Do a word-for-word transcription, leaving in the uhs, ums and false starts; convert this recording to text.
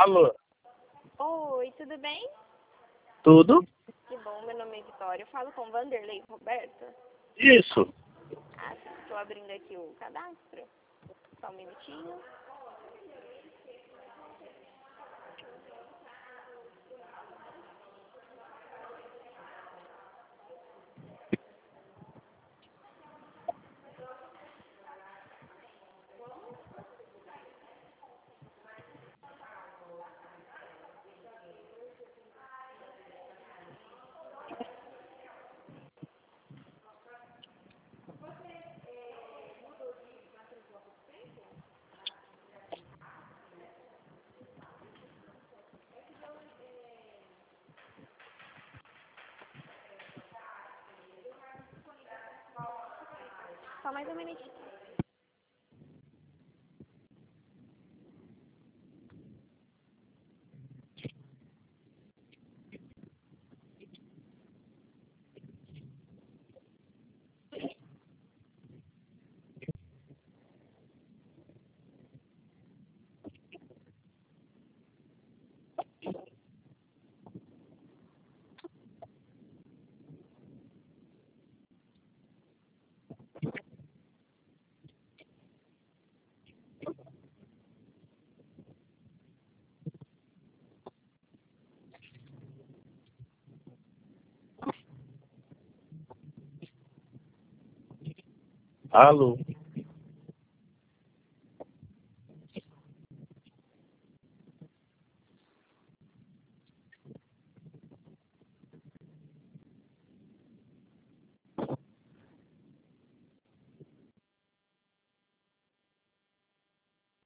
Alô? Oi, tudo bem? Tudo? Que bom, meu nome é Vitória. Eu falo com Vanderlei Roberto. Isso. Ah, sim, estou abrindo aqui o cadastro. Só um minutinho. Só mais um minutinho. Alô?